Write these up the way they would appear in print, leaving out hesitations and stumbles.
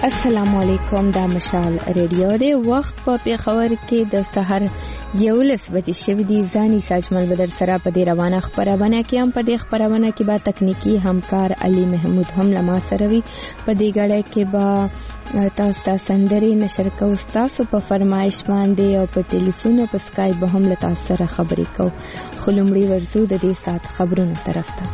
السلام علیکم، دا مشال ریډیو دی. وخت په پیښور کې د سحر 11 بجې شوې دي. ځاني ساجمل بدر سره په دې روانه خبرونه کې هم په دې خبرونه کې به تکنیکی همکار علي محمود هم لما سره وي. په دې غړې کې به تاسو سندري نشر کوو تاسو په فرمایش باندې او په ټلیفون او په سکایپ به هم له تاسو سره خبرې کوو. خلومړي ورزو د دې سات خبرونو طرف ته.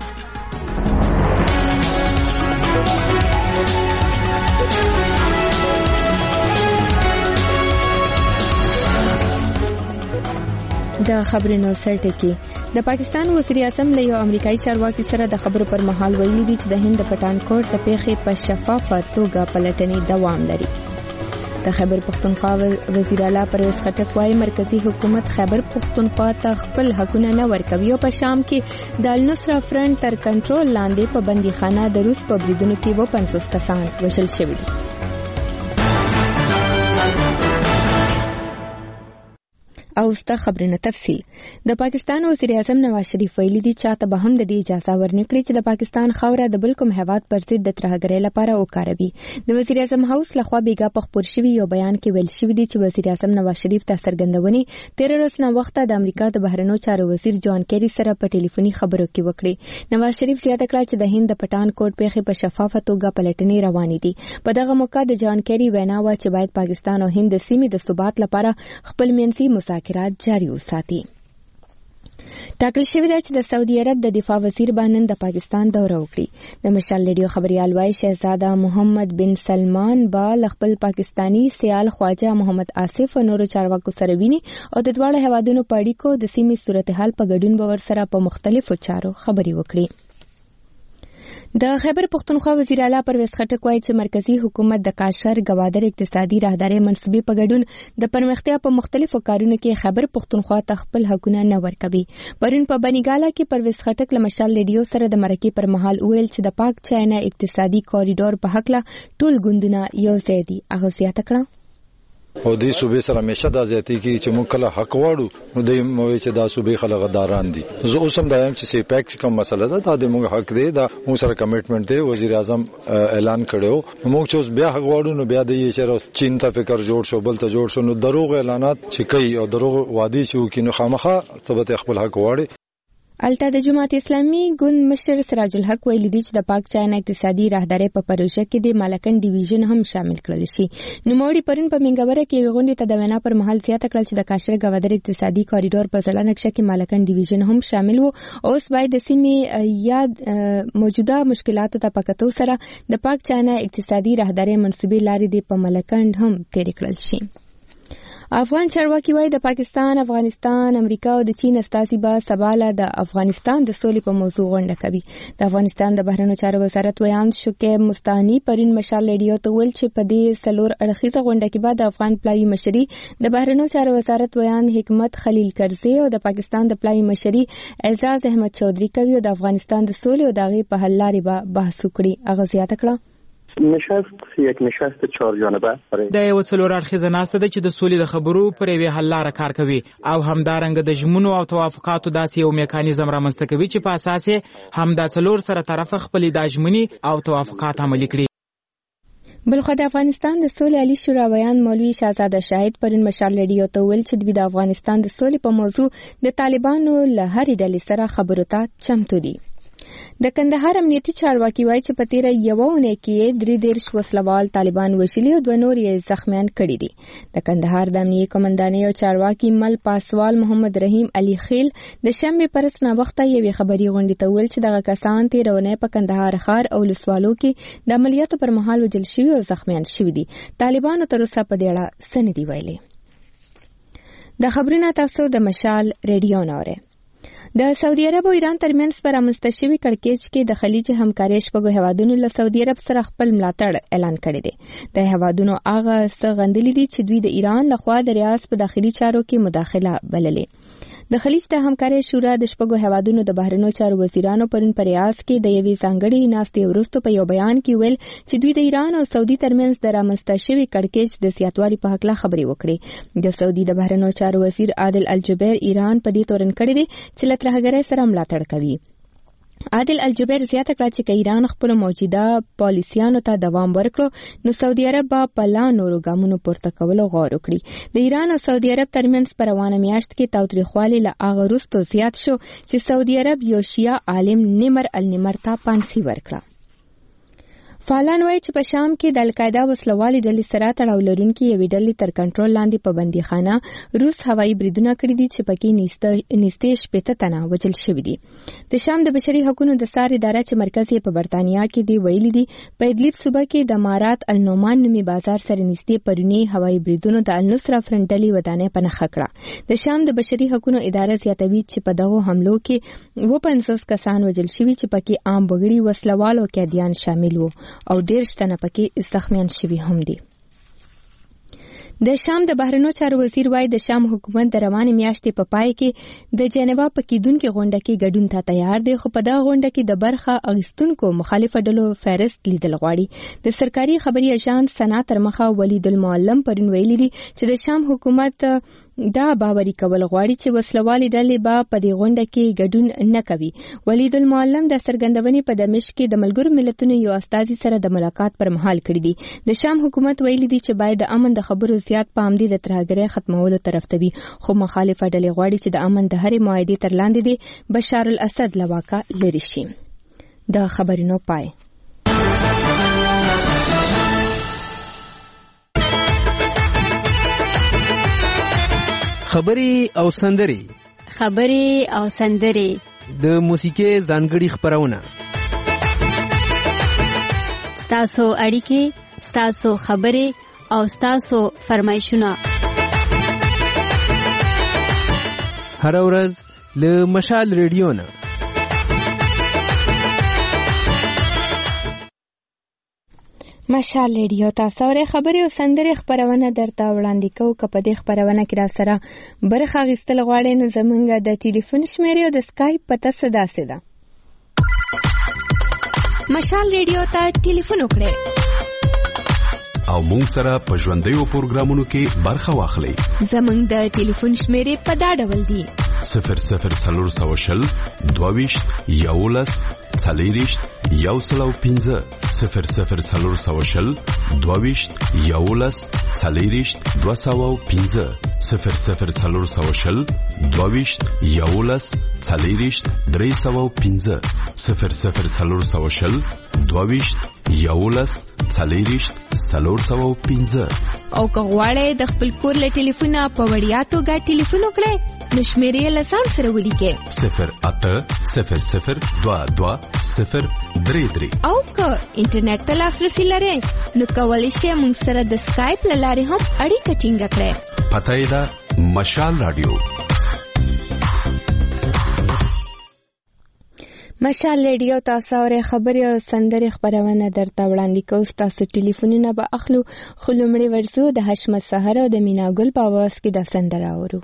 د خبرونو سرټکی د پاکستان وزیر اعظم له یو امریکایي چارواکي سره د خبرو پر مهال ویلي دي چې د هند پټانکوټ د پیښې په شفافه توګه پلټنې دوام لري. د خیبر پختونخوا وزیر اعلی پرویز خټک وايي مرکزی حکومت خیبر پختونخوا ته خپل حقونه نه ورکوي او په شام کې د النصره فرنٹ تر کنټرول لاندې په بندیخانه د روس په بریدونو کې 50 کسان وژل شوي دي. او ستا خبرونه تفصیل. د پاکستان وزیر اعظم نواز شریف ویلي دي چې ته به هم د دې اجازه ورنکړي چې د پاکستان خاوره د بل کوم هیواد پر ضد د ترهګرۍ لپاره وکاروي. د وزیر اعظم هاوس لخوا بیګا په خبر شوی یو بیان کې ویل شوی دی چې وزیر اعظم نواز شریف ته څرګندونې 13 ورځې نه وخت د امریکا د بهرنیو چارو وزیر جان کیری سره په ټلیفوني خبرو کې وکړي. نواز شریف زیاته کړه چې د هند د پټانکوټ پیښې په شفافه توګه پلټنې روانې دي. په دغه موقع د جان کیری وینا و چې باید پاکستان او هند د سیمې د ثبات لپاره خپل منځي مذاکرات جاري وساتي. ټاکل شوی دی چې د سعودي عرب د دفاع وزیر باندې د پاکستان دوره وکړي. د مشال ریډیو خبريال وايي شهزاده محمد بن سلمان با خپل پاکستانی سیال خواجه محمد آصف او نورو چارواکو سره ویني او د دواړو هیوادونو په اړیکو د سیمې صورتحال په ګډون باور سره په مختلفو چارو خبري وکړي. د خیبر پختونخوا وزیر اعلی پرویز خټک وايي چې مرکزی حکومت د کاشر گوادر اقتصادي راهداري منصوبې په ګډون د پرمختیا په مختلفو کارونو کې خیبر پختونخوا ته خپل حقونه نه ورکوي. پرون په بنیګالا کې پرویز خټک له مشال ریډیو سره د مرکې پر مهال ویل چې د پاک چاینا اقتصادي کوریډور په حق لا ټول ګوندونه یو ځای دي. هغه زیاته کړه او دې صوبې سره همیشه دا ځاتې کې چې موږ کله حق واړو نو دوی موي چې دا صوبې خلک غداران دي. زه اوس هم دایم چې سی پیک کوم مسله ده دا د موږ حق دی، دا موږ سره کمټمنټ دی. وزیر اعظم اعلان کړو موږ چې بیا حق واړو نو بیا د یې چې چین ته فکر جوړ شو بل ته جوړ شو نو دروغ اعلانات چې کوي او دروغ وادي چې کینو خامخه ثبت خپل حق واړي. الته د جماعت اسلامي ګوند مشر سراج الحق ویلي دی چې د پاک چاینا اقتصادي راهداري په پروژه کې د مالکن ډیویژن هم شامل کړل شي. نو موړي پرون په منګوره کې یو غونډه ته د وینا پر مهال زیاته کړل چې د کاشر گوادر اقتصادي کوریډور په ځړه نقشه کې مالکن ډیویژن هم شامل وو. اوس باید د سیمې یا موجوده مشکلاتو ته پکتو سره د پاک چاینا اقتصادي راهداري منصوبې لارې د په مالکن هم تیر کړل شي. افغان چارواکي وايي د پاکستان، افغانستان، امریکا او د چین استازي به سباله د افغانستان د سولې په موضوع غونډه کوي. د افغانستان د بهرنیو چارو وزارت ویان شکیب مستانی پرون مشال ریډیو ته ویل چې په دې سلور اړخیزه غونډه کې به د افغان پلوي مشري د بهرنیو چارو وزارت ویان حکمت خلیل کرزي او د پاکستان د پلوي مشري اعزاز احمد چودھری کوي او د افغانستان د سولې او دغه په حل لارې به بحث وکړي. هغه زیاته کړه یک نشست 4 جانبه د یو څلور اړخیزه ناسته ده چې د سولې د خبرو پر یوې حل لاره کار کوي او همدارنګه د ژمنو او توافقاتو داسې یو میکانیزم رامنځته کوي چې په اساس یې همدا څلور سره طرفه خپلې د ژمنې او توافقات عملي کړي. بلخو د افغانستان د سولې علی شوراویان مولوی شهزاده شاهد پرون مشال ریډیو ته ویل چې د افغانستان د سولې په موضوع د طالبانو له هرې ډلې سره خبرو ته چمتو دي. د کندهار امنیتي چارواکي وايي چې په تیره یوه اونۍ کې 33 وسلوال طالبان وژلي او 2 نور یې زخمیان کړي دي. د کندهار د امنیتي قومندانۍ او چارواکي مل پاسوال محمد رحیم علي خیل د شنبه پرس نه وخت یوې خبري غونډې ته ویل چې دغه کسان تیره اونۍ په کندهار ښار او لسوالو کې د عملیاتو پر مهال وژل شوي او زخمیان شوي دي. طالبانو تر اوسه په دې اړه څه نه دي ویلي. د خبرونو تاسو د مشال ریډیو نوره د سعودي عرب او ایران ترمنځ پر رامنځته شوي کړکېچ کې د خلیج همکارۍ شپږو هیوادونو له سعودي عرب سره خپل ملاتړ اعلان کړی دی. د هیوادونو هغه څه غندلي دي چې دوی د ایران لخوا د ریاض په داخلي چارو کې مداخله بللې. د خلیج د همکارۍ شورا د شپږو هیوادونو د بهرنیو چارو وزیرانو پرون په ریاض کې د یوې ځانګړې ناستې وروسته په یو بیان کې ویل چې دوی د ایران او سعودي ترمنځ د رامنځته شوي کړکېچ د زیاتوالي په هکله خبرې وکړې. د سعودي د بهرنیو چارو وزیر عادل الجبیر ایران په دې تورن کړی دی چې له ترهګرۍ سره ملاتړ کوي. عادل الجبیر زیاته کړه چې ایران خپل موجوده پالیسیانو ته دوام ورکړو نو سعودي عرب په لا نورو ګامونو پورته کولو غور وکړي. د ایران او سعودي عرب ترمنځ په روانه میاشت کې تاوتریخوالی له هغه وروسته زیات شو چې سعودي عرب یو شیعه عالم نمر النمر ته پانسي ورکړه. فعالان وایي چې په شام کې د القاعده وسلوالې ډلې سره تړاو لرونکي یوې ډلې تر کنټرول لاندې په بندیخانه روس هوایي بریدونه کړي دي چې پکې نږدې 80 تنه وژل شوي دي. د شام د بشري حقوقو د سار اداره چې مرکز یې په برتانیا کې دی ویلي دي په ادلیب صوبه کې د مارات النومان نومي بازار سره نږدې پرونی هوایي بریدونو د النصره فرنټ ډلې ودانې په نښه کړه. د شام د بشري حقوقو اداره زیاتوي چې په دغه حملو کې 50 کسان وژل شوي چې پکې عام وګړي وسلوال او قیدیان شامل وو او 1.5 تنه پکې زخمیان شوي هم دي. د شام د بهرنیو چارو وزیر وایي د شام حکومت د روانې میاشتې په پای کې د جنیوا په کېدونکې غونډه کې ګډون ته تیار دی خو په دغه غونډه کې د برخه اخیستونکو مخالفه ډلو فهرست لیدل غواړي. د سرکاري خبري اژانس سنا تر مخه ولید المعلم پرون ویلي دي چې د شام حکومت دا باوري کول غواړي چې وسلوالې ډلې به په دې غونډه کې ګډون نه کوي. ولید المعلم د سرګندونې په دمشق کې د ملګرو ملتونو یو استازي سره د ملاقات پر مهال کړی دی. د شام حکومت ویلي دي چې باید د امن د خبرو زیات پام دی د ترهګرۍ ختمولو طرف ته وي خو مخالفه ډلې غواړي چې د امن د هرې معاهدې تر لاندې دی بشار الاسد له واکه لرې شي. د خبرونو پای. خبري او سندري د موسیقي ځانګړي خبرونه ستاسو اړیکې ستاسو خبري او ستاسو فرمایشونه هر ورځ له مشال ریډیو نه. مشال ریډیو تاسو ورې خبري او سندري خبرونه درته وړاندې کوو. که په دې خبرونه کې را سره برخه اخیستل غواړئ نو زمونږ د ټلیفون شمیرې او د سکایپ پته څه داسې ده. مشال ریډیو ته ټلیفون وکړئ او مونږ سره په ژوندیو پروګرامونو کې برخه واخلئ. زمونږ د ټلیفون شمیرې په دا ډول دي 00 22 11 40 105 00 22 11 40 205 00 22 11 40 305 00 22 11 40 305. او که غواړئ د خپل کور له ټلیفونه په وړیا توګه ټلیفون وکړئ نو شمیرې له ځان سره ولیکئ 0800 22 033. او که انټرنیټ ته لاسرسي لرئ نو کولی شئ موږ سره د سکایپ له لارې هم اړیکه ټینګه کړئ. پته یې ده مشال رادیو. مشال ریډیو تاسو اورئ خبري او سندري خبرونه درته وړاندې کوو. تاسو ټلیفونونه به اخلو خو لومړی ورځو د حشمت سحر او د مینا ګل په اواز کې د سندره اورو.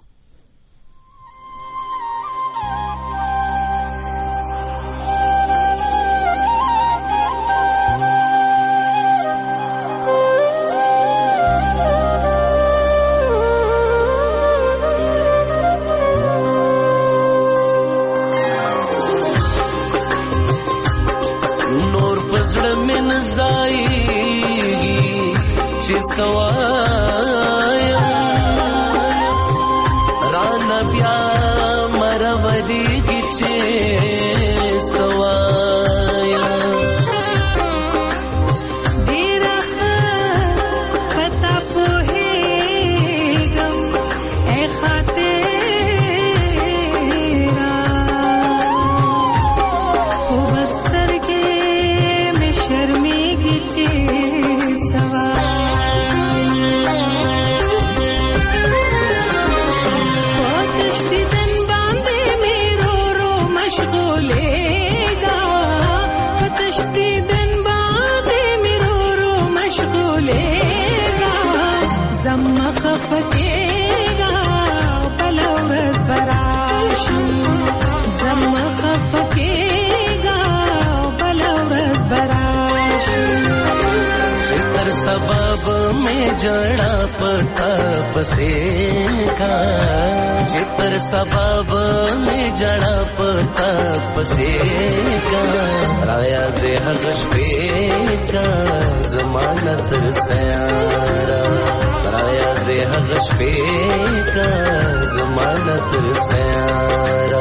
जड़ा पता पसे का जित تر سبب می جڑا پتا پسې کا رایا دې هغه شپې کا زمانه تر سیارا رایا دې هغه شپې کا زمانه تر سیارا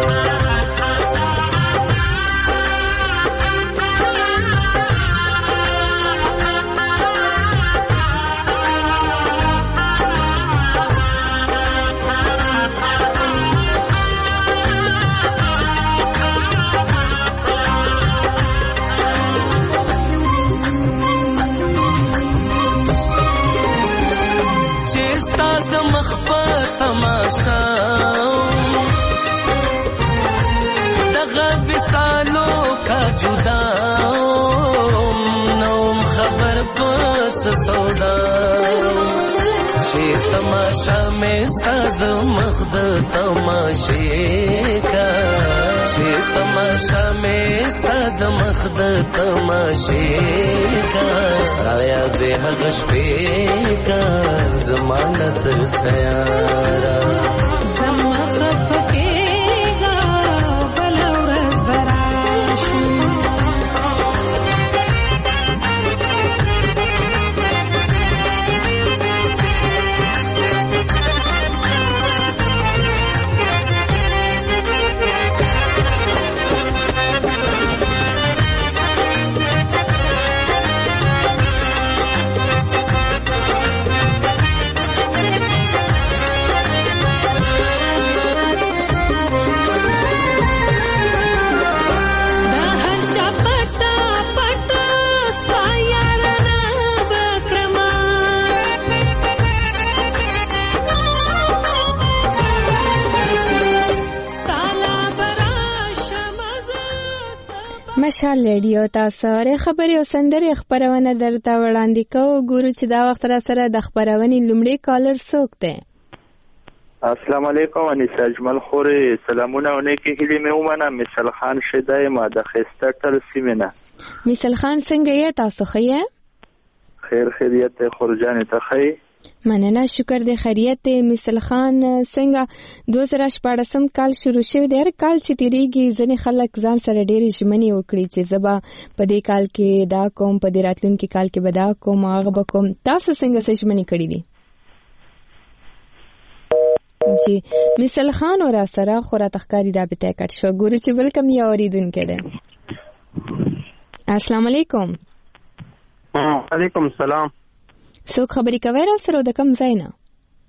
دغه وسالو کا جدا نوم خبر پس سودا شي تماشا میں صد مخد تماشے کا شي تماشا میں صد مخد تماشے کا رایا دې هغه شپې کا ضمانت سیارا مشال ریډیو تاسو ری خبري او سندري خبرونه درته وړاندې کوو. ګورو چې دا وخت را سره د خبرونې لومړی کالر څوک دی. السلام علیکم انیس اجمل خوري سلامونه ونکي هلي مې ومنه مثال خان شیدای ما د خسته تل سیمنه. مثال خان څنګه یې تاسو خیه؟ خیر خیریت خورجان ته خی مننه شکر دې خیریت دې. مثال خان څنګه 2014 کال شروع شوی دی. هر کال چې تیریږي ځنې خلک ځان سره ډېرې ژمنې وکړي چې زبا په دې کال کې دا کوم په دې راتلونکي کال کې به دا کوم هغه به کوم. تاسو څنګه څه ژمنې کړې دي؟ جی مثال خان اور سره خورا تخکاری رابطه کټ شو. ګورو چې بل کم یا اوریدونکو ده. السلام علیکم. وعلیکم السلام. څوک خبرې کوي را سره د کوم ځای نه؟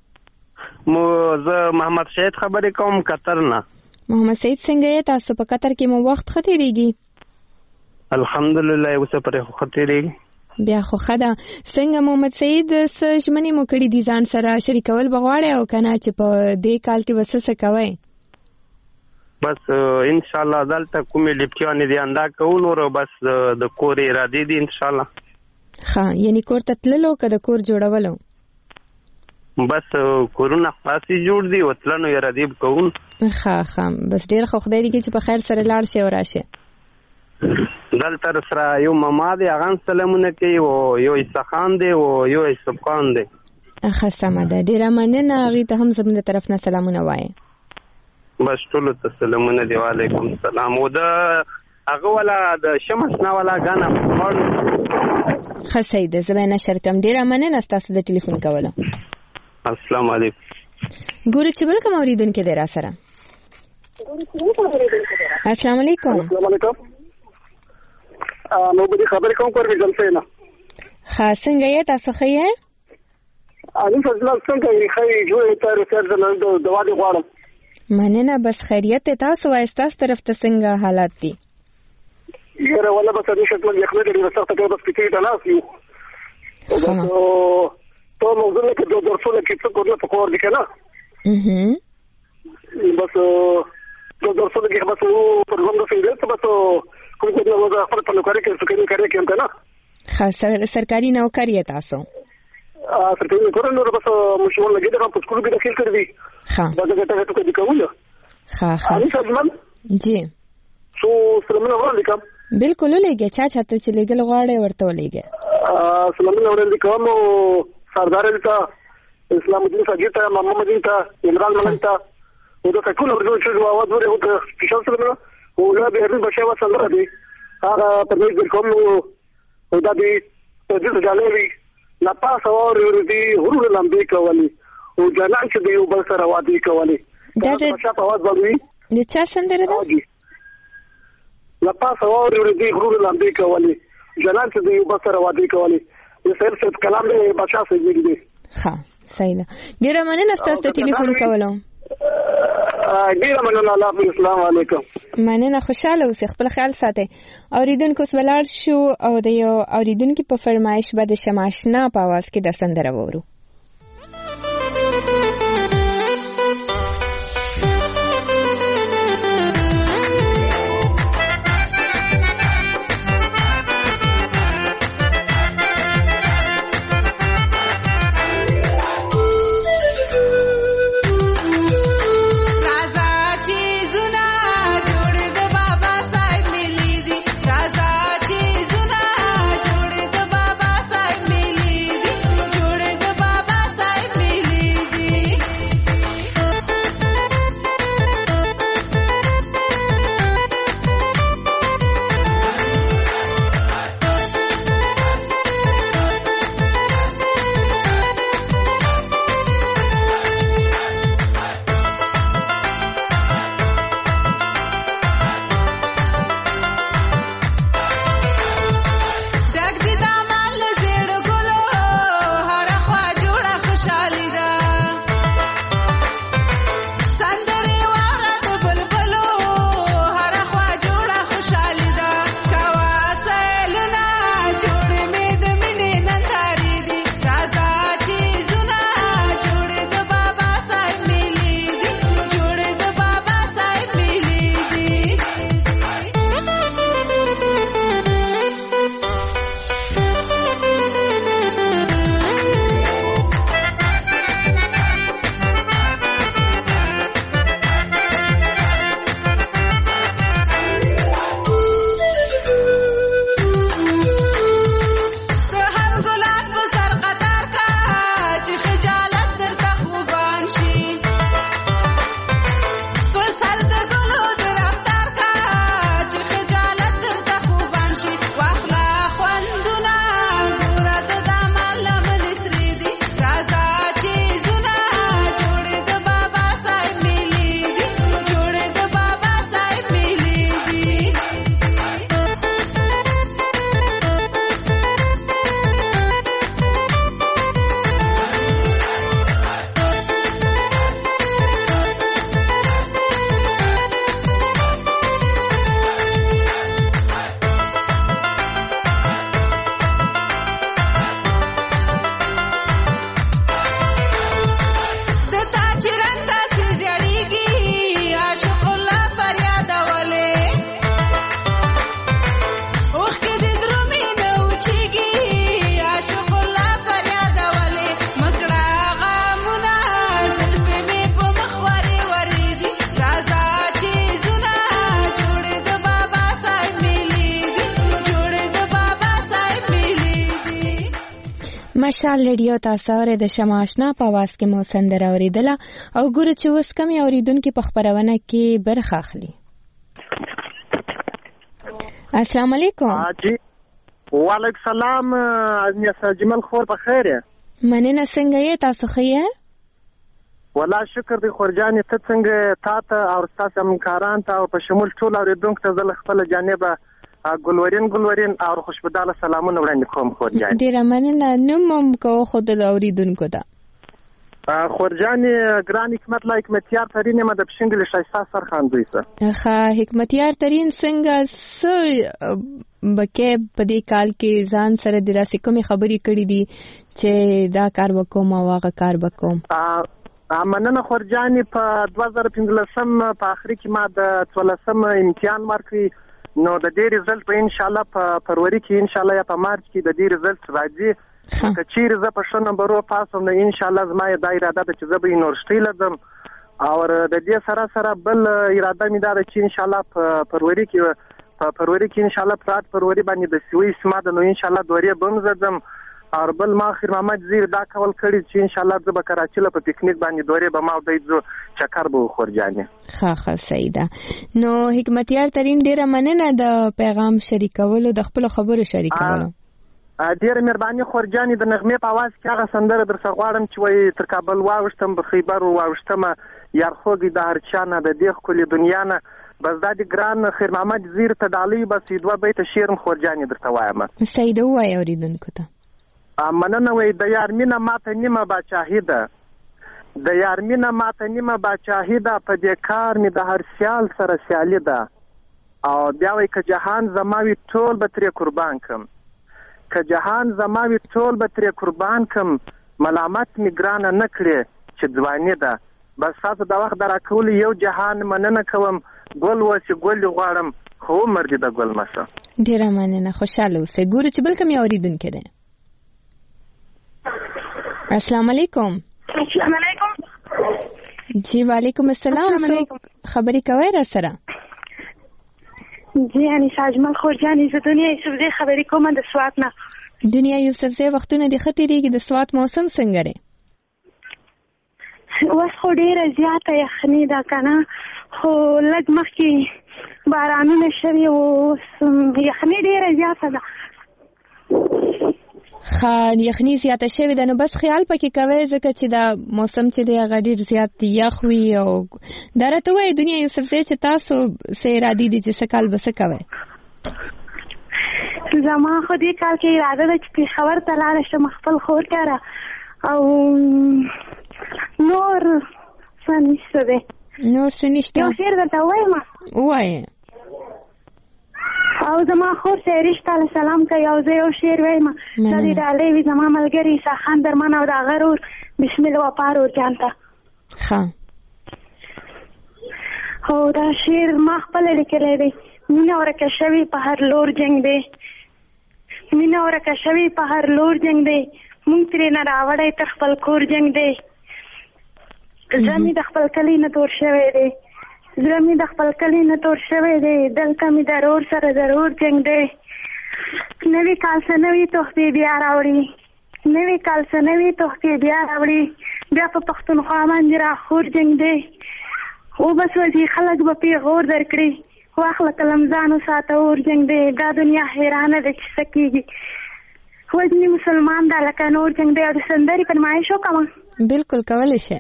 زه محمد سید خبرې کوم قطر نه. محمد سید څنګه یې تاسو په قطر کې مو وخت ختیریږي؟ الحمدلله اوس پرې ختیریږي. بیا خو خدا څنګه محمد سید ژمنې مو کړې دي ځان سره شریکول بغواړي او کنه چې په دې کال کې وسه کوي؟ بس ان شاء الله دلته کومې لپټیانې دي انده کوو نو بس د کور ارادې دي ان شاء الله. ها یعنی کور ته تللو که د کور جوړولو؟ بس کورونه خاصی جوړ دي وتلنو ارادې کوو. ها بس ډیر خو خدای دې چې په خیر سره لاړ شي او راشه. دلته سره یو ماما دی هغه سلامونه کوي او یو اسخان دی او یو سبقان دی. ښه سمه ده ډیره مننه. هغې ته هم زموږ د طرف نه سلامونه وایي. بس ټولو ته سلامونه دی. وعلیکم السلام. او د هغه والا د شمس نه والا غانا ښه صحیح ده. زه به نشر کوم. ډیره مننه ستاسو د ټلیفون کولو. السلام علیکم. ګورو چې بل کوم اورېدونکی دی را سره. السلام علیکم. السلام علیکم. نو به خبرې کوم پر جلسه نه. ښه څنګه یې تاسو ښه یې؟ علي فضل څنګه یې ښه جوړې ته رسېږي د دوا دی غواړم. مننه. بس خیریت تاسو وایي ستاسو طرف ته څنګه حالات دي؟ یاره ولا بس دې شکل یې خپل دې وسخته کې بس پکې ته ناس یو. تو موضوع کې د درسونو کې څه کوله په کور دي کنه. بس د درسونو کې بس په کوم څه دې بس کوم څه نو دا خپل په نوکری کې څه کوي کنه. خاص سرکاري نوکری تاسو؟ سرکاري نوکری نو بس مشمول لګي دا په سکول کې داخل کړی دي. ها دا څه ته کوي کوله. ها جی سو سلامونه وعلیکم. بالکل لګي چا چاته چې لګل غواړي ورته ولګي. سلامونه وړاندې کوم. سردار التا اسلام الدین ساجد ته محمد الدین ته عمران ملک ته وده تكون ورجو شو جواد وده وده في شمس منه ولا بيرد بشيء وصل دي هذا تبيز لكم وده دي تجد جالري لا باس اور دي هرول لامبيكا ولي وجنان چې دی وبل سره وادي کولی دا د شاته आवाज بغوي د چا سندره ده لا پاس اور دی غرور لاندې کولی جنان چې دی وبل سره وادي کولی د سر څه کلام دی بچا سې دی ها صحیح ده ډیره مننه تاسو ټلیفون کولو ډیره مننه الله السلام علیکم مننه خوشاله اوسئ خپل خیال ساتئ اوریدونکو سوالار شو او د یو اوریدونکو په فرمایش به د شماشنا په आवाज کې د سندره وورو مشال ریډیو تاسو اورئ د شماشنا په आवाज کې مو سندره اوریدله او ګورو چې اوس کوم اوریدونکو په خبرونه کې برخه اخلي. السلام علیکم. جی وعلیکم السلام. ازمیه جمال خور په خیر یې؟ مننه. څنګه یې تاسو ښه یې؟ والله شکر دی خورجان. ته څنګه تاسو او تاسو همکاران ته او په شمول ټول اوریدونکو ته زه خپل جانبه ګلورین او خوشبداله سلامونه وړاندې کوم خورجان. ډیره مننه. نوم کو خود د اوریدونکو ته خورجان ګران حکمتیار ترين ما د پښنګل شایسته سرخان دوی سره. ښه حکمتیار ترين څنګه س بکې په دې کال کې ځان سره د راسي کومې خبرې کړې دي چې دا کار وکوم او هغه کار وکوم؟ مننه خورجان. په 2015 په اخر کې ما د 14 امتحان ورکړی، نو د دې ریزلټ په ان شاء الله په فروری کې ان شاء الله یا په مارچ کې د دې ریزلټ راځي. که چیرې زه په ښه نمبرو پاسم نو ان شاء الله زما دا اراده ده چې زه به یونیورسټۍ لځم او د دې سره بل اراده مې دا ده چې ان شاء الله په فروری کې ان شاء الله په فروری باندې د سوي سما ده نو ان شاء الله دورې بم زدم او بل ما خیر محمد زیر دا کول کړی چې ان شاء الله زه به کراچي له په پکنیک باندې دورې به ما او دای ځو چکر به وخور جانې. ښه صحیح ده. نو حکمتیار ترین ډیره مننه د پیغام شریکولو، د خپل خبرو شریکولو. ډیره مهرباني خورجانې. د نغمې په आवाज کې هغه سندره در سره غواړم چې وایي تر کابل واوښتم به خیبر واوښتم یار خوږی د هر چا نه د دې ښکلې دنیا نه. بس دا د ګران خیر محمد زیر ته ډالۍ بس دوه بیته شعر خورجانې درته وایم. صحیح ده، ووایه اورېدونکو ته. مننه. وایي د یار مینه ماته نیمه باچاهي ده، د یار مینه ماته نیمه باچاهي ده، په دې کار مې د هر سیال سره سیالي ده. او بیا وایي که جهان زما وي ټول به ترې قربان کړم، که جهان زما وي ټول به ترې قربان کړم، ملامت مې ګرانه نه کړې چې ځواني ده. بس تاسو د وخت د راکولو یو جهان مننه کوم. ګل وسې ګل غواړم خو عمر دې د ګل مسه. ډیره مننه، خوشاله اوسئ. ګورو چې بل کوم یو اورېدونکی دی. السلام علیکم. السلام علیکم. جی وعلیکم السلام. خبرې کوئ را سره؟ جی انیسه اجمل خورجانې، زه دنیا یوسفزۍ خبرې کوم د سوات نه. دنیا یوسفزۍ، وختونه دې ښه تېرېږي؟ د سوات موسم څنګه دی؟ اوس خو ډېره زیاته یخني ده که نه، خو لږ مخکې بارانونه شوي و، اوس یخني ډېره زیاته ده. یخني زیاته شوې ده، نو بس خیال پکې کوئ ځکه چې دا موسم چې دی هغه ډېر زیات یخ وي. او دا راته وایي دنیا یوسفزۍ چې تاسو څه ارادې دي چې څه کال به څه کوئ؟ زما خو دې کال کې اراده ده چې پېښور ته لاړه شم خپل خور کره، او نور څه نشته دی. نور څه نشته؟ یو شعر درته ووایم؟ ووایه. او زما خور سهریش تعالی سلام کوي، او زه یو شعر وایم. دا دې ډالۍ وي زما ملګري ساخان درمان او د هغه ورور بسم الله وپار ورجان ته. ښه. او دا شعر ما خپله لیکلی دی. مینه ورکه شوې په هر لور جنګ دی، مینه ورکه شوې په هر لور جنګ دی، مونږ ترې نه راوړی تر خپل کور جنګ دی. زړه مې د خپل کلي نه تور شوی دی، زړه مې د خپل کلي نه تور شوی دی، دلته مې د رور سره ضرور جنګ دی. نوي کال څه نوي تحفې بیا راوړي، نوي کال څه نوي تحفې بیا راوړي، بیا په پښتونخوا باندې راخور جنګ دی. او بس وځي خلک به پیغور درکړي، واخله قلم ځان وساته اور جنګ دی. دا دنیا حیرانه ده چې څه کېږي، وزني مسلمان دا لکه نور جنګ دی. او د سندرې فرمایش وکړم؟ بالکل کولی شئ.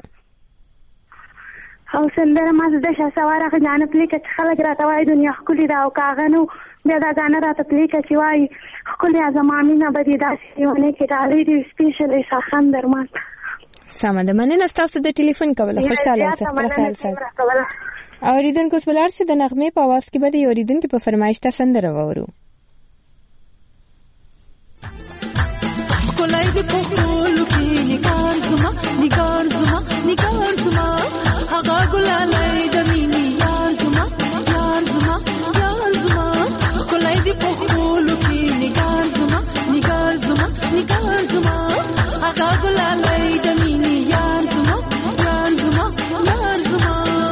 او سندره ما زده شه سوار هغه جانه پلیکه چې خلک راته وایي دنیا ښکلې ده، او که هغه نه بیا دا ګانه راته پلیکه چې وایي ښکلې زما مینه به دې داسې لیونۍ کې ډالۍ دي سپیشل عیساخان درمان. سمه ده، مننه ستاسو د ټلیفون کوله. خوشحاله اوسئ، خپل خیال ساتئ. اورېدونکو اوس به لاړ شو د نغمې په اواز کې به د یو اورېدونکي په فرمایش ته سندره واورو. ښکلی د پښتولو کې نګار زما نګار زما نګار زما، هغه ګلالی د مینې یار زما یار زما یار زما، ښکلی د پښتولو کې نګار زما نګار زما نګار زما، هغه ګلالی د مینې یار زما یار زما یار زما.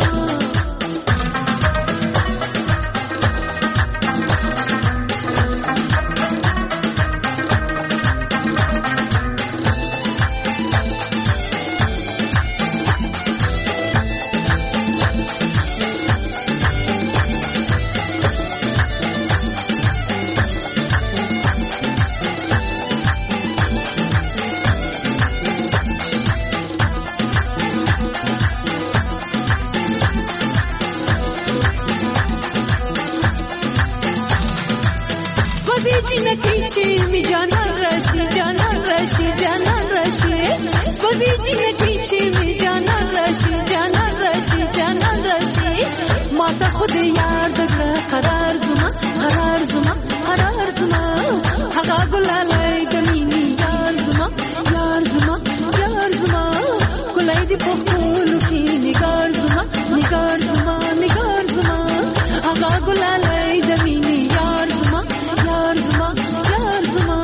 می جانان راشی جانان راشی جانان راشی، سوزی جنتی چی می جانان راشی جانان راشی جانان راشی، ما تا خود یار دگر قرار زما قرار زما قرار زما، هغه ګلالای د مینې یار زما یار زما یار زما، ګلای دی په خولو کې نګار زما نګار زما نګار زما، هغه ګلالای د مینې یار زما یار زما یار زما.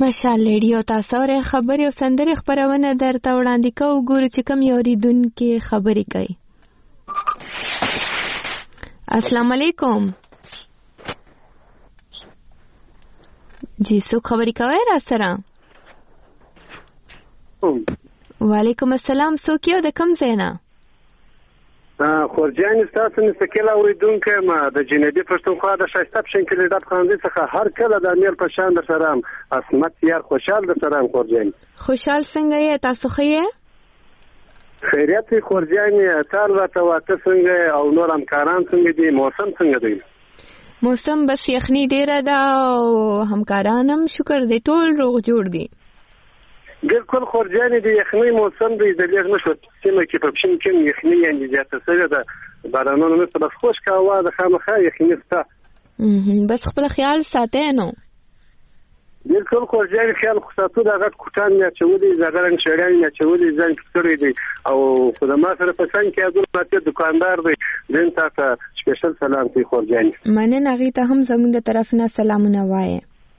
ماشاءالله ریډیو تاسو ر خبري او سندري خبرونه درته وړاندې کوو ګورو چې کوم یو ریدونکو خبري کوي. السلام علیکم. جی څوک خبري کوي را سره؟ وعلیکم السلام. څوک یو د کوم ځای نه؟ خورجان تاسو مستقل اوریدونکو ما د جنوبي پښتونخوا د شایسته پښین کلی د خاندي څخه هر کله د امیر په شان در سره اسمت یار خوشحال در سره خورجان. خوشحال څنګه یې تاسو خې؟ خیریت خورجان تار راته واته څنګه او نور همکاران څنګه دي؟ موسم څنګه دی؟ موسم بس یخنی ډیره ده او همکاران هم شکر دې ټول روغ جوړ دي. بالکل خورجان دی یخنی موسم دی د لیږ نشو سیمه کې په پښین کې یخنی یعنی زیاته سره ده بارانونو نه بس خوش کا وا د خامخا یخنی ستا بس خپل خیال ساتئ نو. بالکل خورجان خیال خصاتو د غټ کوټان یا چولې زغرن شړان یا چولې ځان کړی دی او خدما سره په څنګه کې اګور پاتې دکاندار دی دین تاسو سپیشل سلام کوي خورجان. مننه غي ته هم زموږ د طرف نه سلامونه وایي.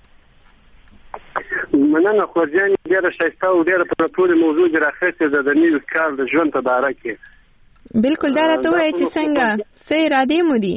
مننه خورجان ډیره شایسته او ډیره په ټول موضوع راخېسته د نیو کال د ژوند په اړه کې. بالکل دا راته وایي چې څنګه څه اراده مو دي؟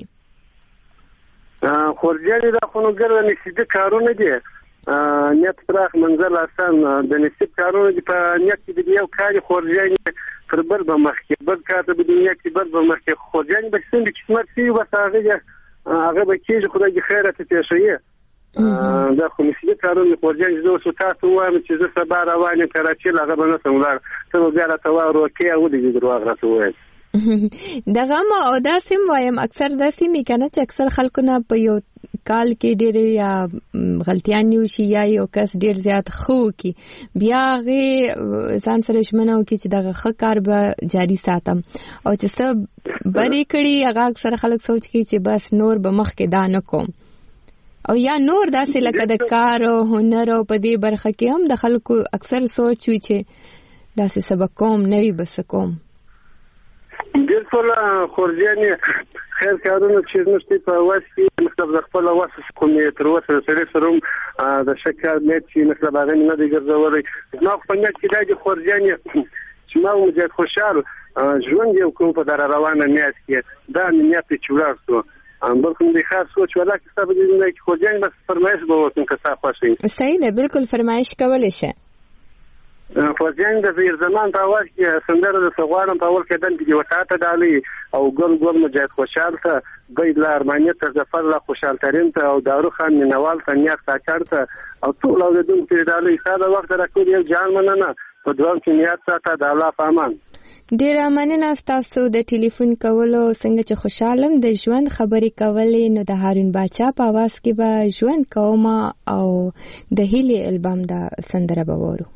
خورجان دا خو نو ګرځي نسبي کارونه دي نیت پراخ منزل آسان د نسب کارونه دي په نیت کې دی یو کار خورجان پر بل به مخکې بل کار د دنیا کې بل به مخکې خورجان به څنګه قسمت شي وساغه هغه به کېږي خدای خیرات ته شي دا خو نسبي کارونه خورجان زه اوس تاسو وایم چې زه سبا روانه کراچۍ هغه به نه څنګه ته بیا راته وایو کې او دې دروغ راته وایي دغه ما او دا سیم وایم اکثر دا سیم کنه چې اکثر خلکو نه په یو کال کې ډېر یا غلطیان وشي یا یو کس ډېر زیات خو کی بیا غي ځان سره شمنو کې چې دغه ښه کار به جاری ساتم او چې سب بری کړي هغه اکثر خلک سوچ کی چې بس نور به مخ کې دانه کوم او یا نور داسې لکه د کار او هنر او په دې برخه کې هم د خلکو اکثر سوچ وي چې داسې سبق کوم نوی بس کوم. بالکل خورجان خیر کارونه چې نشته په واسي مطلب د خپل واسه کومې تر وسه سره سره د شکر مې چې مطلب هغه نه دی ګرځولې نو په نت کې د خورجان چې ما مجد خوشاله ژوند یو کوم په در روانه میاس کې دا نیت چې ورسو بلکې د خاص سوچ ولا کې سبب دې نه کې خورجان بس فرمایش به وته که تاسو خوښي. صحیح ده بالکل فرمایش کولای شي. خورجان د زیر زمان په اواز کې سندره د سغوانم په اول کې دن کې وټاته ډالي او ګل مجاهد خوشحال ته بيد لا ارمانیت ته ظفر لا خوشحال ترين ته او دارو خان منوال ته نیت ساکر ته او ټول اولادون کې ډالي ساده وخت راکو یو جان مننه په دوام کې نیت ته د الله پامان. ډیره مننه تاسو د ټلیفون کولو څنګه چې خوشحالم د ژوند خبرې کولې نو د هارون باچا په आवाज کې به ژوند کوم او د هیلې البم دا سندره به وورو.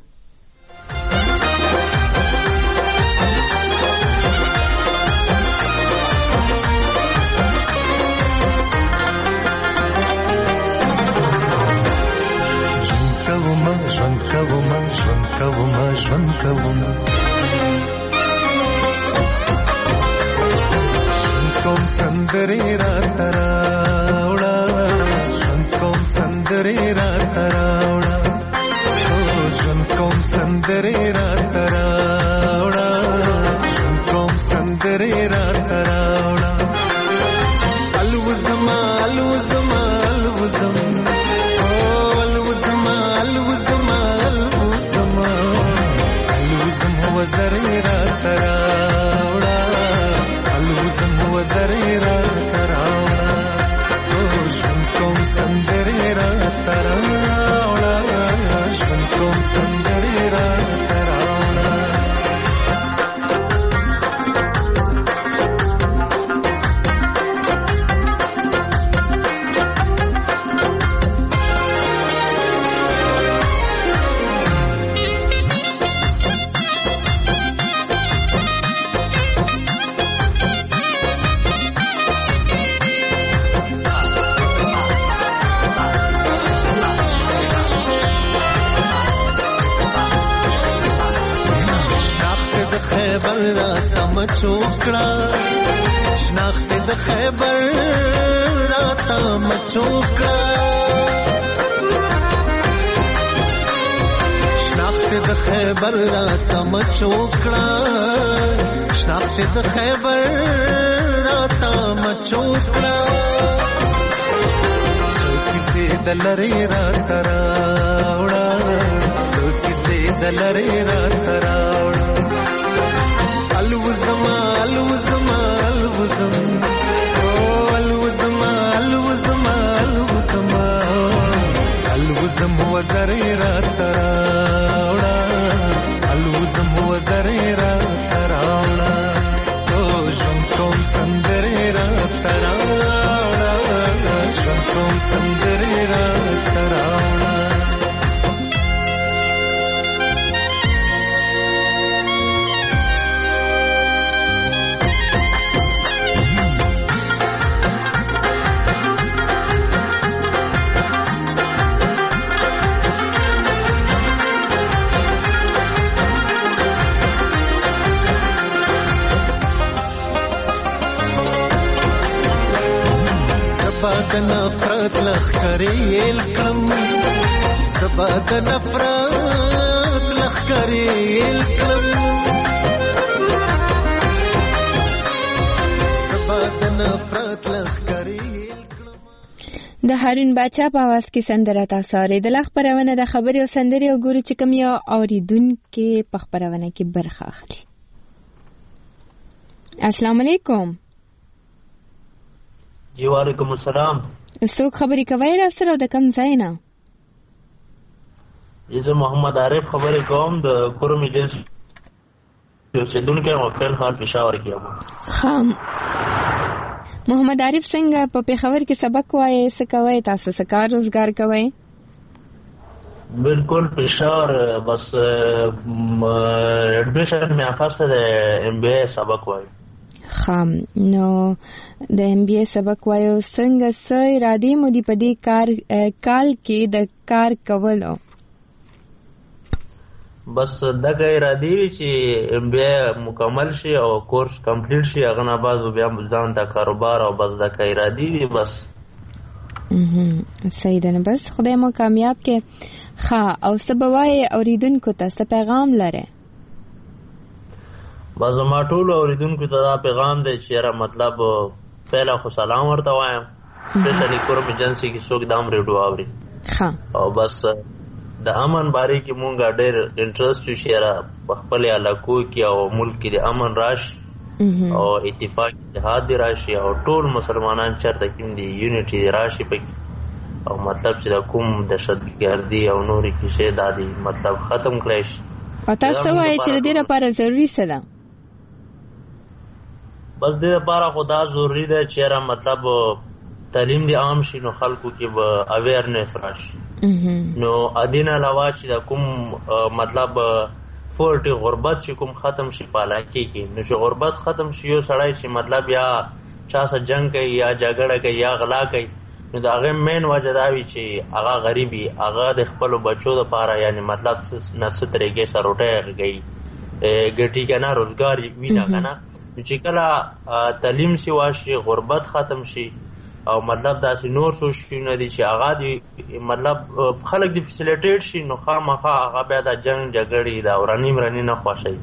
ژوند کوم سندري را تراوړه ژوند کوم سندري را تراوړه ژوند کوم سندري را تراوړه ژوند کوم سندري را تراوړه الوزما الوزما الوزما وزريرا تراوڑا الوزم وزريرا تراوڑا ژوند کوم سندريرا تراوڑا ژوند کوم سندريرا تراوڑا چوکړه شناخت د خیبر راته مچوکړه شناخت د خیبر راته مچوکړه شناخت د خیبر راته مچوکړه کیسې د لری راته راوړه کیسې د لری راته راوړه الوزما الوزما الوزم الوزما الوزما الوزما الوزم وزری راته راوړه الوزم وزری راته راوړه او ژوند کوم سندرې راته راوړه ژوند کوم سندرې راته راوړه د نفرت لخکرې یل کړم زبا د نفرت لخکرې یل کړم زبا د نفرت لخکرې یل کړم. د هارون باچا په आवाज کې سندره تاسو اورېدله. خپرونه د خبرې او سندرې او ګورو چې کوم یو اوریدونکي په خپرونه کې برخه اخلي. السلام علیکم. جی وعلیکم السلام. څوک خبرې کوي را سره د کوم ځای نه؟ زه محمد عارف خبرې کوم د کوروم ایجنسی اوسیدونکی یم او فعل حال پېښور کې یم. محمد عارف څنګه په پېښور کې سبق وایې؟ څه کوئ تاسو؟ څه کار روزګار کوئ؟ بالکل پېښور بس ایڈمیشن مې اخیسته د MBA سبق وایي. نو د MBA سبق وایو. څنګه څه ارادې مو دي په دې کال کې د کار کولو؟ بس دغه ارادې وي چې MBA مکمل شي او کورس کمپلیټ شي، هغه نه بعد بیا ځان ته کاروبار او بس دغه ارادې وي بس. صحیح ده. نه بس خدای مو کامیاب کې. او څه به وایې اوریدونکو ته؟ څه پیغام لرې؟ بس ما ټولو اوریدونکو ته دا پیغام دی چې یاره مطلب پهله خو سلام ورته وایم، سپیشلی کوروم ایجنسي کې څوک د ریډیو اوري او بس د امن باره کې مونږ ډېر انټرسټ یو چې یاره په خپلې علاقو کې او ملک کې د امن راشي او اتفاق اتحاد دی راشي او ټول مسلمانان چېرته کوم دي یونیټي دی راشي پکې او مطلب چې د کوم دهشتګردي او نورې کیسې دا دي مطلب ختم کړی شي. او تاسو وایئ چې د دې لپاره ضروري څه ده؟ بس دې لپاره خو دا ضروري ده چې یاره مطلب تعلیم دې عام شي نو خلکو کې به اویرنس راشي. نو ادین علاوه چې د کوم مطلب فورټي غربت چې کوم ختم شي په علاقې کې، نو چې غربت ختم شي یو سړی چې مطلب یا چا سره جنګ کوي یا جګړه کوي یا غلا کوي، نو د هغې مین وجه دا وي چې هغه غریب وي، هغه د خپلو بچو دپاره یعنې مطلب نه څه طریقې سره روټۍ کوي ګټي که نه روزګار وي نه که نه. نو چې کله تعلیم سي واشي غربت ختم شي او مطلب داسې نور څه شیونه دي چې هغه دي مطلب خلک دې فیسیلیټیټ شي، نو خامخا هغه بیا د جنګ جګړې د وراني مراني نه خوښوي.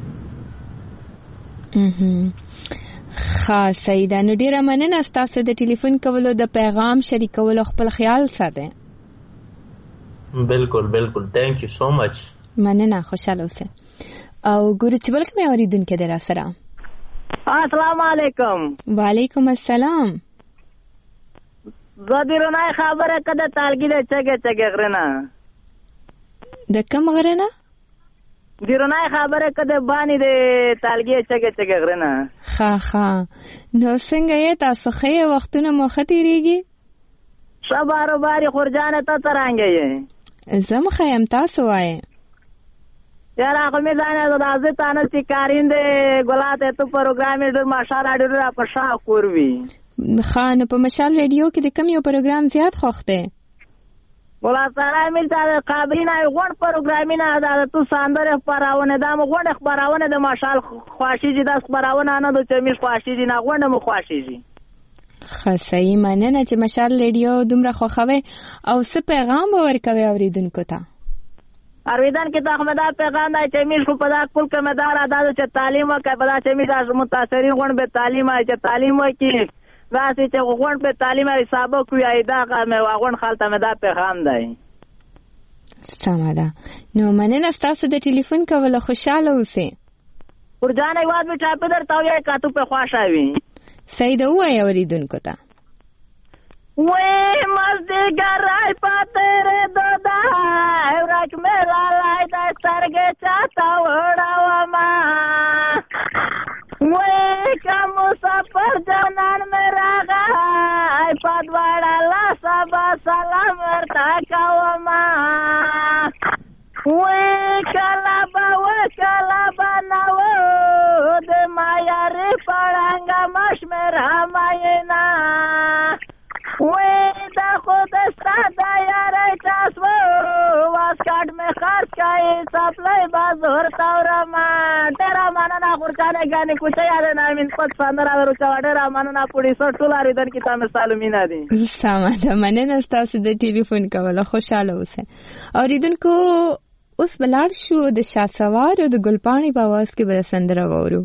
صحیح ده. نو ډېره مننه ستاسو د ټلیفون کولو، د پیغام شریکولو. خپل خیال ساتئ. بالکل بالکل. تھینک یو سو مچ. مننه. خوشحاله اوسئ. او ګورو چې بل کومې اورېدونکی دی را سره. السلام علیکم. وعلیکم السلام. زه د رڼای خبره که د تالګي د چګې چګې غره نه. د کوم غره نه؟ د رڼای خبره که د بانې د تالګي چګې چګې غره نه. نو څنګه یې تاسو؟ ښه یې؟ وختونه مو ښه تېرېږي؟ ښه باروبارې خورجانه ته څرنګه یې؟ زه م ښه یم. تاسو وایې؟ یاره خو مې ځانې راځه تانه چې کارینده ګلاته تو پروګرام ډېر ماشاءالله ډېر را په شا کور وي. نو په مشال ریډیو کې د کوم یو پروګرام زیات خوښ دی؟ ولا سره مې دا قابلینا غوړ پروګرامینه دا تو ساندره خبرونه دا غوړ خبرونه د ماشال خواشيږي د خبرونه نه د چمیش خواشيږي نه غوړ مو خواشيږي. صحیح. مننه چې مشال ریډیو دومره خوښوي. او څه پیغام ورکوي اوریدونکو ته؟ ارویدن کې ته احمد پیغام دی چې میش په دا کول کې مدار ادا چې تعلیم وکړي په دا چې میش متاثرین غون به تعلیم چې تعلیم وکړي واسي چې غون به تعلیم حسابو کوي ایدا مې واغون خالته مدا پیغام دی. سمه ده. نو مننه ستاسو د ټلیفون کول خوشاله اوسئ. ورجان ایواز می ټاپ درته وای کاتو په خواشاوي. سید وای اوریدونکو ته. وې مزدګر راي پاتره ددا راک میلا لای د سترګې چاته وړاو ما وې کوم سفر جنان مې راغای پدواړه لا سبا سلام ورته کوم ما وې کلا با نو د مایا ری پړنګ مشمر هماینا وې دا خود ساده یارای تاسو واسکټ مې خرڅ کړي سپلای بازار تاورما ډېر مننه خورچانه غانې کوڅه یاد نه مين پد سندره ورچا ډېر مننه پولیسو ټول اړیدل کی تاسو سالمینا دي. سمه مننه تاسو د ټلیفون کوله خوشاله اوسئ. اوریدونکو اوس بلار شو د شاسوار او د ګلپاڼي په आवाज کې به سندره وورو.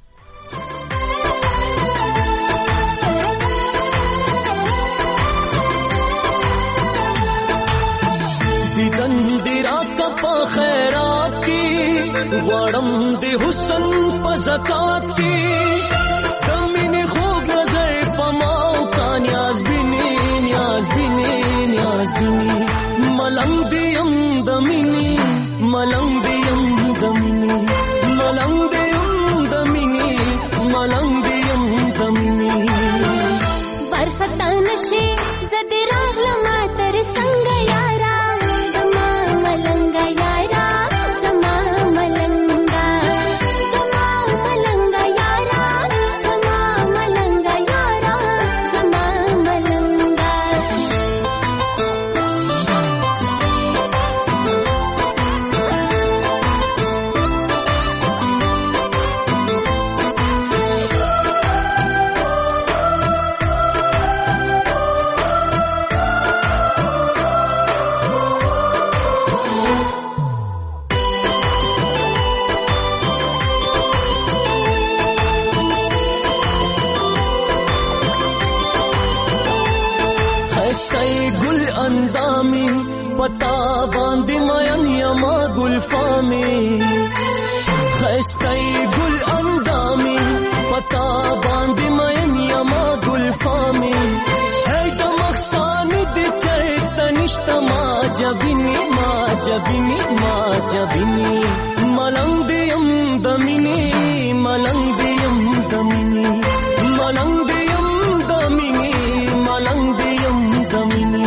دیدن دی راکا پا خیرات کی غوڑم دی حسن پا زکات کی کمین خوب نظر پا ماو کا نیاز بینی ملنگ دیم دمینی ملنگ دیم دمینی ملنگ دیم دمینی ملنگ دیم دمینی برخطا نشی زد راغلما تر سنگ یارا پتا باندې مېن یما ګلفامي خستای ګل اندامي پتا باندې مېن یما ګلفامي هي د مخسان دې چرتنشت ما جبینی ملنګ دیم دمینی ملنګ دیم دمینی ملنګ دیم دمینی ملنګ دیم دمینی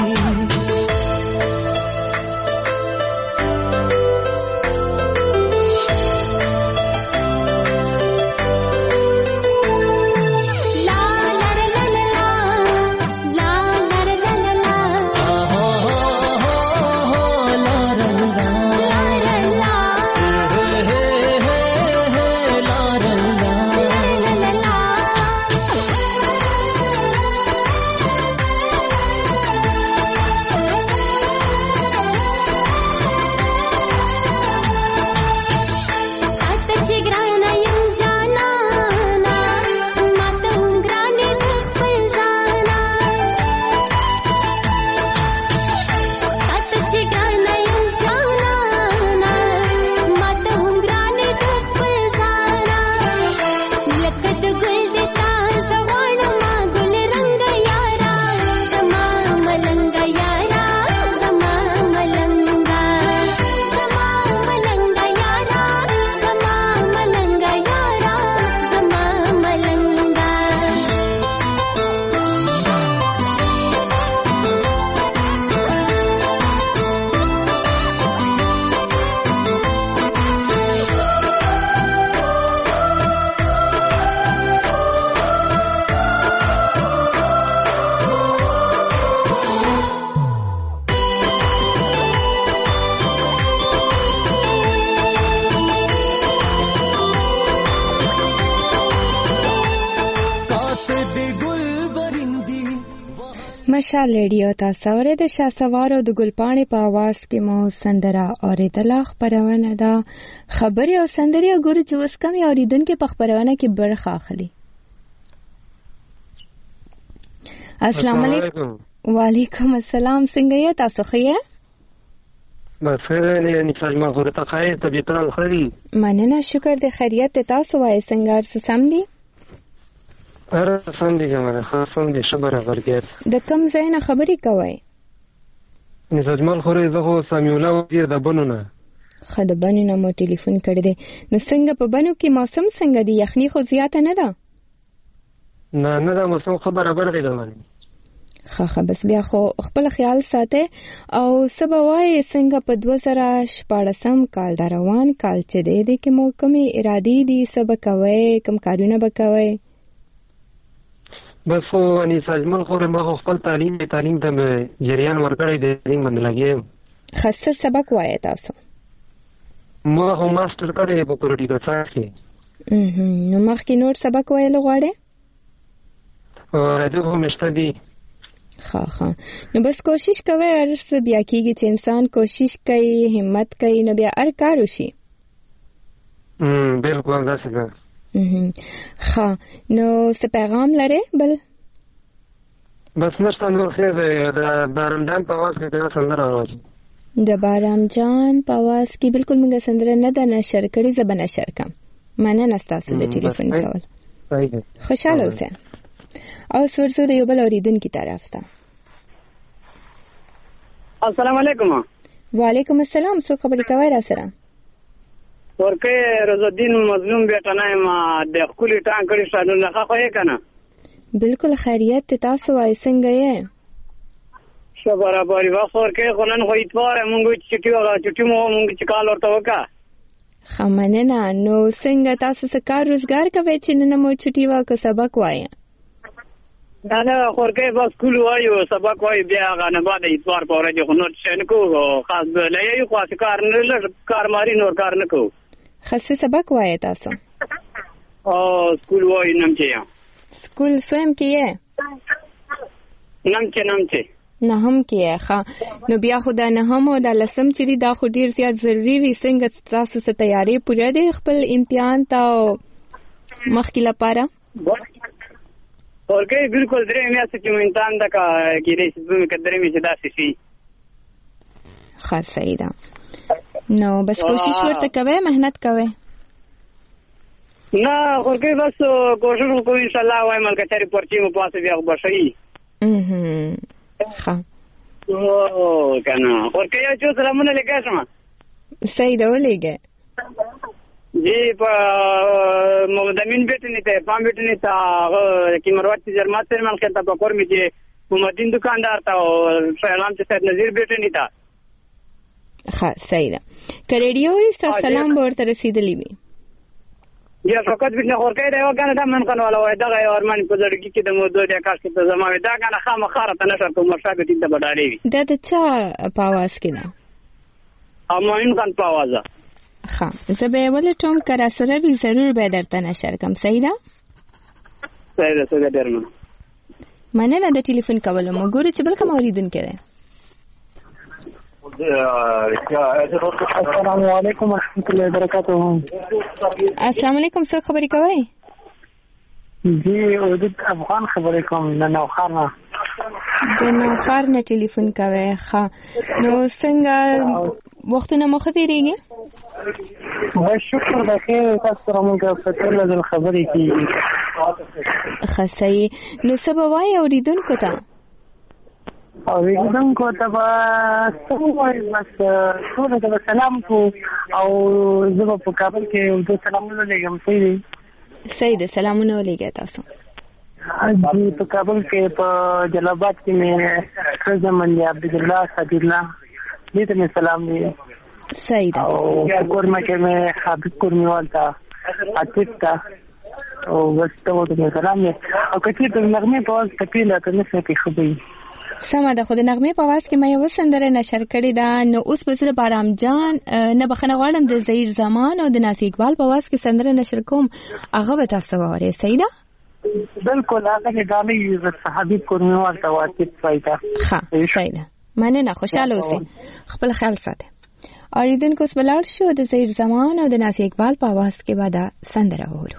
مشال ریډیو تاسو اورئ د شاسوارو د ګلپاڼې په आवाज کې مو سندره اورېدله. خبرونه ده خبرې او سندرې ګورو چې اوس کم اوریدونکو په خبرونه کې برخه اخلي. السلام علیکم. وعلیکم السلام. څنګه یې تاسو ښه یې؟ بخیر یعنی سلام خو ته خیر طبیعت خیری. مننه شکر د خیریت تاسو وای څنګه سم دي؟ اره سم دي ګمره خاصم دي خبره ورګیت. د کم ځای نه خبرې کوي؟ نسجمل خوري زه خو سمیولا وزیر د بنونه. خد بنونه مو ټلیفون کړی دی. نو څنګه په بنو کې موسم څنګه دی؟ یخني خو زیاته نه ده؟ نه دا موسم خو برابر دی ګمره. خا بس بیا خو خپل خیال ساته او سبا وای څنګه په 2014 کال دا روان کال چې دی کې مو کومې ارادي دي سبا کوي کوم کارونه وکوي؟ بس خو اني ساجمل خو ما خپل تعلیم د جریان ورکړی دی باندې لګیم. خاصه سبق وای تاسو؟ ما خو ماستر کړی په پولیټیکل ساينس کې. نو مخکې نور سبق وایل غواړې؟ راځو هم مشتدي. ها نو بس کوشش کوي ارس بیا کېږي چې انسان کوشش کوي همت کوي نو بیا هر کار وشي. بالکل داسې ده. ها نو څه پیغام لري بل؟ بس نشته نور خیر دی. د بارمجان په आवाज کې دا سندره راوځي. د بارمجان په आवाज کې بالکل موږ سندره نه ده نشر کړې زبر نشر کم. مننه تاسو د ټلیفون کول. خوشاله اوسئ. او ورسو د یو بل اوریدونکو طرف ته. السلام علیکم. وعلیکم السلام. څو خبرې کوي را سره؟ ورکه رضوالدین مظلوم بیٹا نه ما د خولي ټان کړی شانو نه خو یې کنه. بالکل خیریت تاسو وای څنګه یې؟ شو برابر وخت ورکه خلن خو اتوار مونږ چټي مو مونږ چې کال ورته وکا. خمنه نو څنګه تاسو څه کار روزګار کوي چې نن مو چټي واکه سبق وایي؟ دا خورکه با سکول وایو سبق وای بیا غنه بعد اتوار په ورځ خو نو څه نه کو خاص لې خو کار نه کار ماري نور کار نه کو. خاصه سبق وای تاسو؟ او سکول وای نم چې سکول سویم کې نم چې نه هم کې ښه نو بیا خدا نه هم او د لسم چې دا خو ډیر زیات ضروری وي. څنګه تاسو ته تیاری پوره دی خپل امتحان ته مخکې لپاره؟ ورکه بالکل درې میاشتې چې امتحان دا کېږي چې دوی کډرې می چې داسې شي. خاص صحیح ده. نو بس کوشش ورته کوي مهنت کوي؟ نه ورکه بس کوشش وکړو ان شاء الله وای ملګری پرچې مو پاسه بیا بشي. ښه او کنه ورکه یو څه سلامونه لګښم. صحیح ده ولېګه. जी मदमीन बेटनी थे पाम बेटनी था कि मरवाती जरमात से मन कहता पकोर में जे मुमद्दीन दुकानदार था और सलाम से सैयद नजीर बेटनी था. हाँ सही था. करेडियो इस सलाम बोर तरह सीधे लीवी. ये फकत भी न होर कह रहे हो क्या ना मन करने वाला है दगा और मन को लड़की की दम दो या काश की तो जमावे दगा ना खाम खारा तना सर को मशा के तीन बड़ा रही. दाद अच्छा पावास की ना. अमाइन खान पावाजा. हाँ जब एवले टोम करा सरे भी जरूर बेदरता नशर कम सही ना. सही दरमन. मैंने ना द टेलीफोन कवलो मगुरु चबल का मौलिदन के रहे. अस्सलाम वालेकुम रहमतुल्लाहि वबरकातुहू. अस्सलाम वालेकुम. सो खबरी कवाई जी उदित अफगान खबरे कम न नौखाना د نوخار نه ټلیفون کوي. ښه نو څنګه وختونه مخ تیریږي؟ شکر بخیر. تاسو سره موږ په ټول ځل خبرې کیږي. ښه صحیح. نو سبا وای اوریدونکو ته ته به څه ووایي بس ټولو ته به سلام کوو او زه به په کابل کې یو دوه سلامونه لېږم. صحیح ده. سلامونه ولېږئ تاسو. जी तो काबुल के जलालाबाद की में रजामंदी अब्दुल्लाह सादिल्ला ये तो मैं सलाम दिए. सही था. कोरमा के में हाबिब कुर्मीवाल था आतिफ था और बस तो मैं सलाम दिए. और कच्ची तो नगमे पास तपीला तो नहीं सकती खबरी. سمه ده. خو د نغمې په आवाज کې مې یو سندره نشر کړې ده. نو اوس په سره بارام جان نه بخنه غواړم د زهیر زمان او د ناصر اقبال په आवाज کې سندره نشر کوم. هغه به تاسو واره. صحیح ده. بالکل هغه غالي صحابي کورنوال ته واقع فائدہ ښه صحیح ده مننه خوشاله اوسئ خپل خیال ساتئ اوریدونکو اوس بلار شو د زهیر زمان او د ناصر اقبال په आवाज کې بعد سندره وورو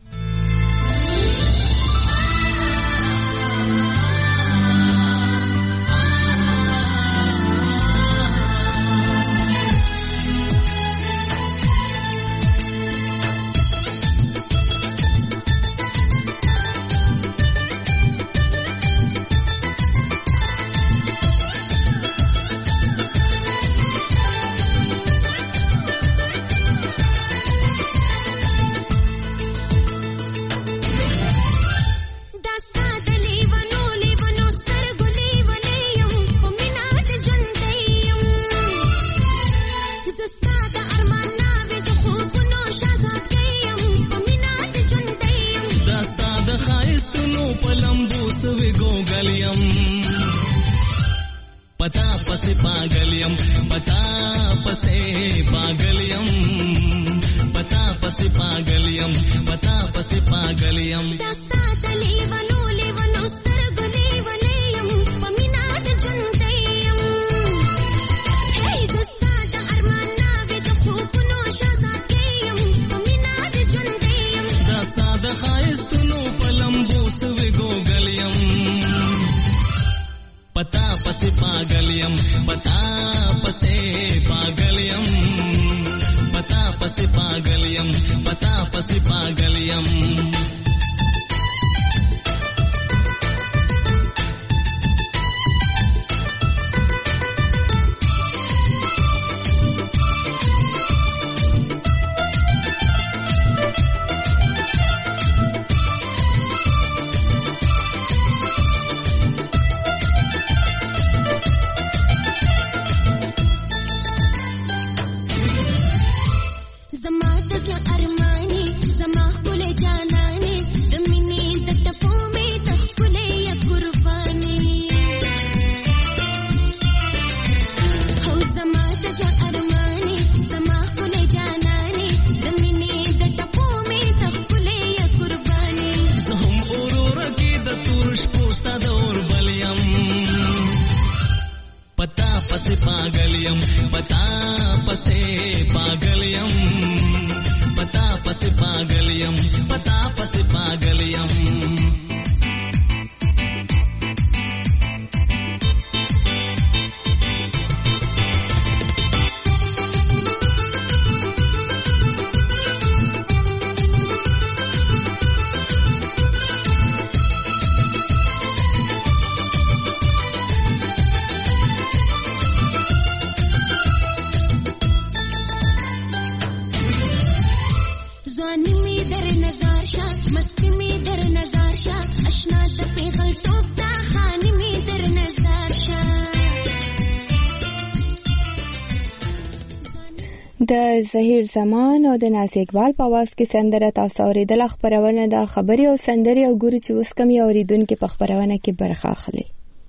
د زهیر زمان او د ناصر اقبال په आवाज کې سندره تاسو اوریدل خبرونه د خبري او سندري او ګوري چې اوس کوم یو اوریدونکو په خبرونه کې برخه اخلي.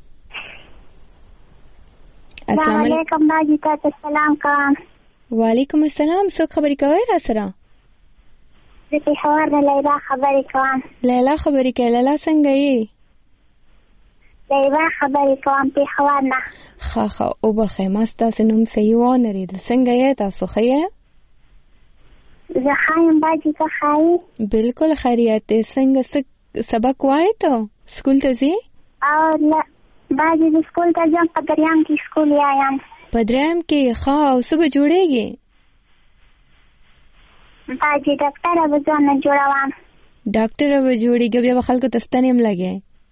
السلام علیکم باجی ته سلام کوم. وعلیکم السلام څوک خبرې کوي را سره؟ د پیښور نه لیلا خبرې کوم. لیلا خبرې کوي. لیلا څنګه یې؟ لیلا خبرې کوم پیښور نه. خا او بخې ما ستاسو نوم صحیح ونه ریدل. څنګه یې تاسو ښه یې؟ زه ښه یم باجي ته ښه یې؟ بالکل خیریت دی. څنګه سبق وایې ته سکول ته ځې؟ او باجي د سکول ته ځم په دریم کې سکول یم. په دریم کې ښه او څه به جوړېږي؟ باجي ډاکټره به ځان جوړوم. ډاکټره به جوړېږي بیا به خلکو ته ستنې هم لګې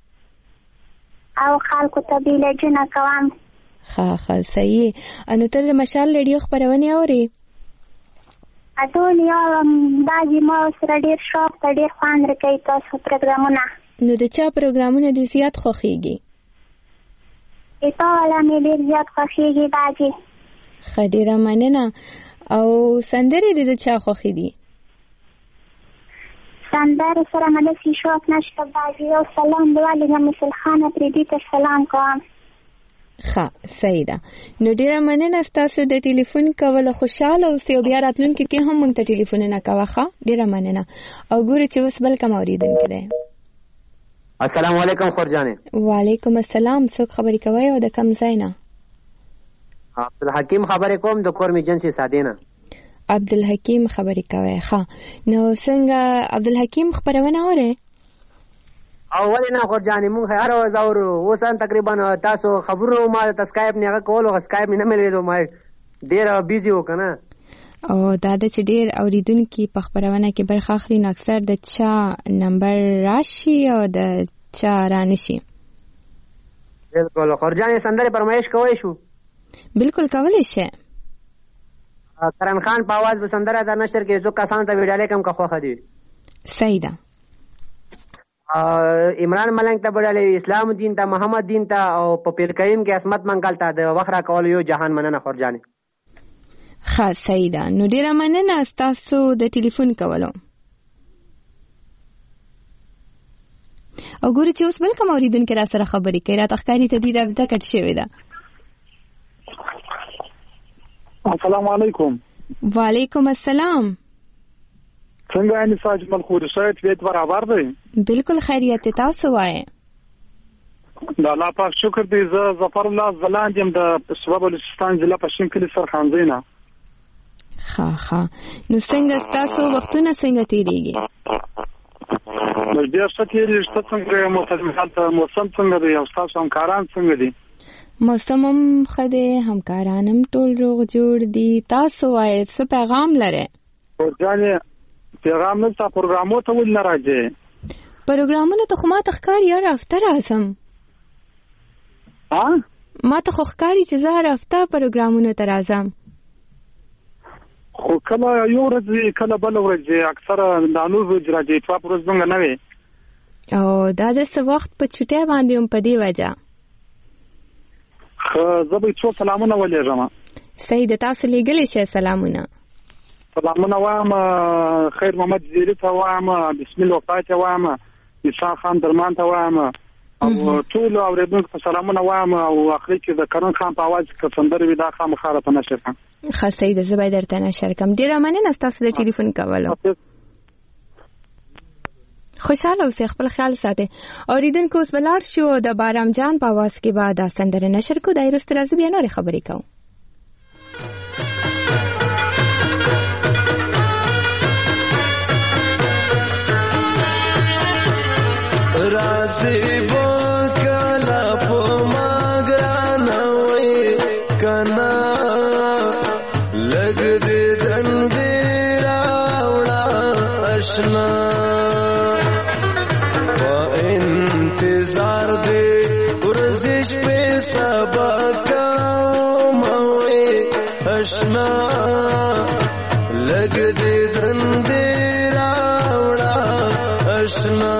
او خلکو ته به علاجونه کوم. ښه صحیح. نو ته د مشال ریډیو خپرونې اورې؟ ټول یو باجي ما سره ډېر شوق ته ډېر خوند راکوي تاسو پروګرامونه. نو د چا پروګرامونه دې زیات خوښېږي؟ تا والا مې ډېر زیات خوښېږي باجي. ښه ډېره مننه. او سندرې دې د چا خوښې دي؟ سندرې سره مې داسې شوق نشته باجي. یو سلام د والده مثل خانه پرېدي ته سلام کوم. ښه صحیح ده. نو ډېره مننه ستاسو د ټلیفون کولو. خوشحاله اوسئ او بیا راتلونکي کې هم موږ ته ټلیفونونه کوه. ښه ډېره مننه. او ګورې چې اوس بل کوم اورېدونکی دی. السلام علیکم خورجانې. وعلیکم السلام. څوک خبرې کوي او د کوم ځای نه؟ عبدالحکیم خبرې کوم د کور میجنسي سادې نه. عبدالحکیم خبرې کوي. ښه نو څنګه عبدالحکیم خبرونه اورئ؟ او ولې نه خورجانې موږ هر ورځ اورو. اوس تقریبا تاسو خبرونه ما د سکایپ نه هغه کولو سکایپ نه ملېدو ما ډېر بیزي و که نه. او دا د چې ډېر اورېدونکي په خپرونه کې برخه اخلي نو اکثر د چا نمبر راشي او د چا رانشي. بلکل خورجانې سندرې فرمایش کوی شو؟ بلکل کولی شي. کرن خان په آواز به سندره در نشر کې څو کسانو ته ویډیالې کم که خوښه دي. صحیح ده. عمران ملنګ ته ویډیالې، اسلام الدین ته، محمد دین ته او په پیر کریم کې عصمت منګل ته د وخت راکولو یو جهان مننه خورجانې. ښه صحیح ده. نو ډېره مننه ستاسو د ټلیفون کولو. او ګورو چې اوس بل کوم اورېدونکی را سره خبرې کوي. راته ښکاري ته ډېره زده کټ شوې ده. السلام علیکم. وعلیکم السلام. څنګه یې نساج ملخوري صحت ویت برابر دی؟ بالکل خیریت. تاسو وایې؟ د الله پاک شکر دی. زه ظفر الله زلاند یم د سواب بلوچستان ضلع پښین کلي سرخانځی نه. ښه نو څنګه ستاسو وختونه څنګه تېرېږي؟ ډېر ښه تېرېږي. ته څنګه یې؟ موسم څنګه دی او ستاسو همکاران څنګه دي؟ موسم هم ښه دی، همکاران هم ټول روغ جوړ دي. تاسو وایئ څه پیغام لرئ؟ خورجانې پیغام نشته. پروګرامو ته ولې نه راځې؟ پروګرامونو ته خو ما ته ښکاري هر هفته راځم. ما ته خو ښکاري چې زه هر هفته پروګرامونو ته راځم. خو کله یو ورځ کله بله ورځ اکثره د نور ورځ راځي. اتفاق ورځ څنګه نه وي؟ او دا د څه وخت په چوټۍ باندې هم په دې وجه. زه به څو سلامونه ولېږم. صحیح ده. تاسو لیږلی شئ سلامونه. سلامونه وایم خیر محمد زیري ته وایم، بسم الله وفا ته وایم، عیسی خان درمان ته وایم او ټولو اورېدونکو ته سلامونه وایم. او اخري کې د کرن خان په اواز کې سندرې وي دا خامخا راته نشر کړم. ښه صحیح ده. زه به یې درته نشر کړم. ډېره مننه ستاسو د ټلیفون کولو. خوشحاله اوسئ، خپل خیال ساتئ. اورېدونکو اوس به لاړ شو د بارام جان په اواز کې به دا سندره نشر کړو. دا وروسته راځو بیا نورې خبرې کوو. راځي به کله په ما ګرانه وي کنه لږ دې دندې راوړه اشنا په انتظار دې ورځې شپې سبا کومه وي اشنا لږ دې دندې راوړه اشنا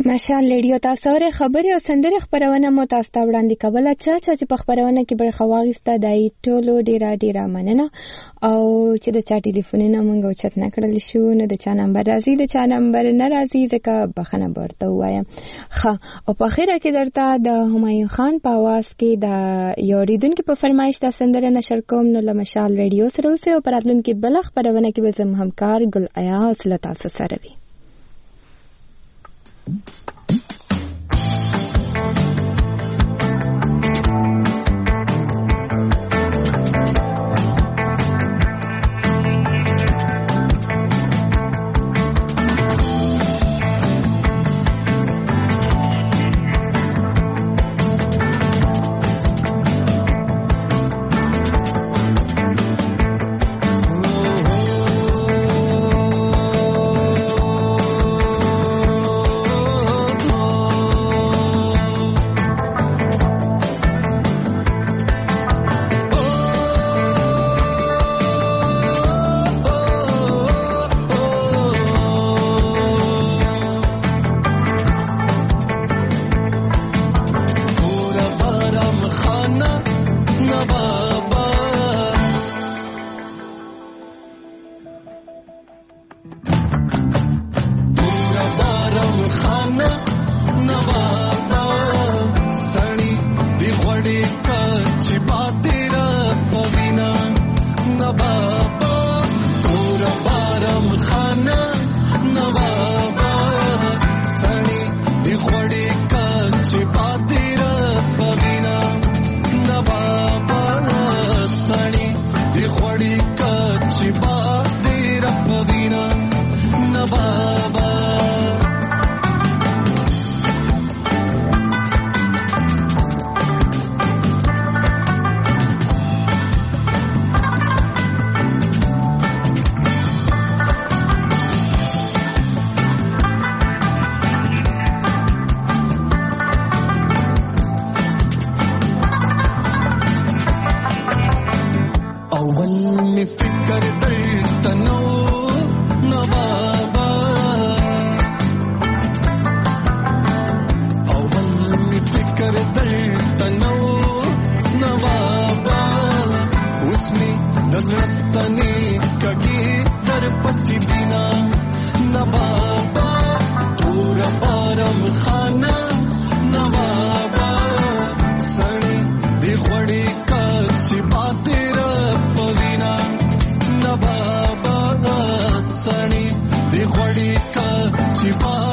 مشال ریډیو تاسو اورئ خبري او سندري خبرونه مو تاسو ته وړاندې کوله. چا چې په خبرونه کې برخه واخیسته دای ټولو ډیره مننه. او چې د چا ټلیفونونه مونږ اوچت نه کړل شو نو د چا نمبر راځي د چا نمبر نه راځي ځکه بخښنه ورته وایم. او په اخره کې درته د همایون خان په आवाज کې د یو ریډونکو په فرمایش د سندره نشر کوم. نو له مشال ریډیو سره اوسه او پراتلونکو بل خبرونه کې به زم همکار ګل آیا اصل تاسو سره وي. Shiva